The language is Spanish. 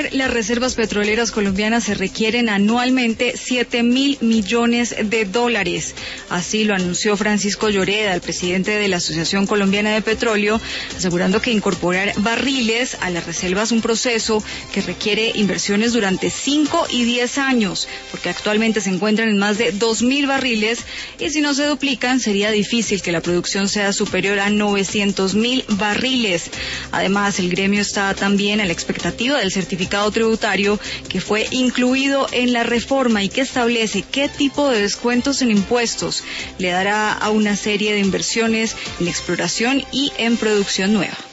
ampliar las reservas petroleras colombianas se requieren anualmente 7.000 millones de dólares. Así lo anunció Francisco Lloreda, el presidente de la Asociación Colombiana de Petróleo, asegurando que incorporar barriles a las reservas es un proceso que requiere inversiones durante 5 y 10 años, porque actualmente se encuentran en más de 2.000 barriles y si no se duplican sería difícil que la producción sea superior a 900.000 barriles. Además, el gremio está también a la expectativa del certificado tributario que fue incluido en la reforma y que establece qué tipo de descuentos en impuestos le dará a una serie de inversiones en exploración y en producción nueva.